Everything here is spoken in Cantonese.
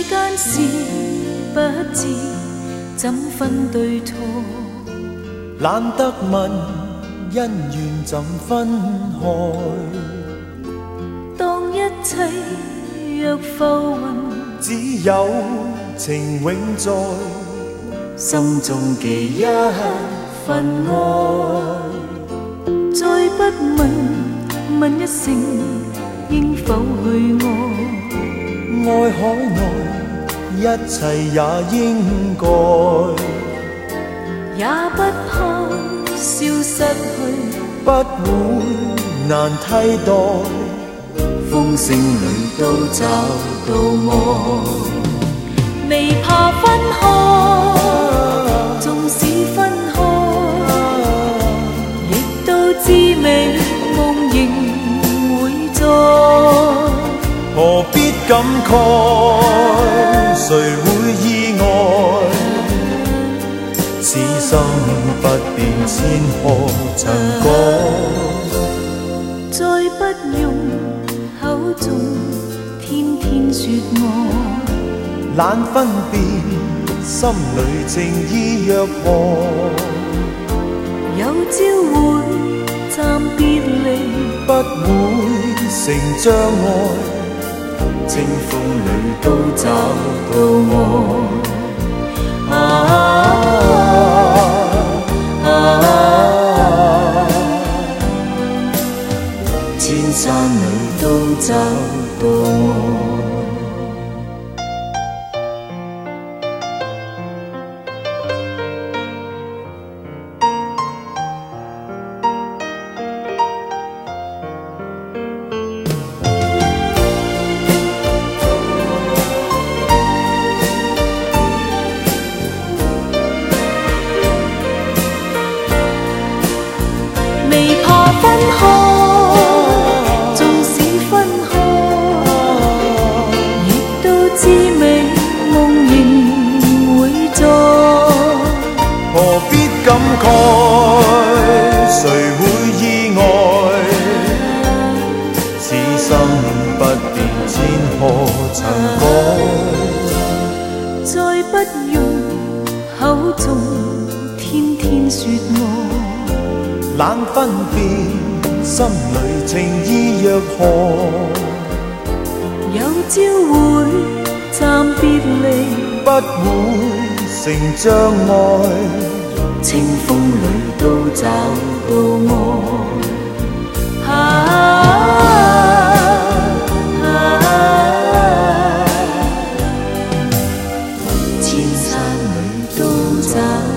間是不知怎分對錯， 懶得問恩怨怎分開。 當一切若浮雲， 只有情永在，心中記一份愛。 再不問，問一聲應否去愛。 愛海內一切也應該， 也不怕消失去， 不會難替代。風聲裏都找到愛， 未怕分開，縱使分開，亦都知美夢仍會在。 何必感慨？誰會意外？此心不變，千何曾改？ 再不用口中天天說愛， 懶分辨心裏情意若何。 有朝會暫別離， 不會成障礙。清風裏都找到愛，千山裏都找到愛。 未怕分開，縱使分開，亦都知美夢仍會在。 何必感慨？誰會意外？此心不變，千何曾改？ 再不用口中天天說愛， 懶分辨心裏情意若何。 有朝會暫別離， 不會成障礙。清風裏都找到愛，千山裏都找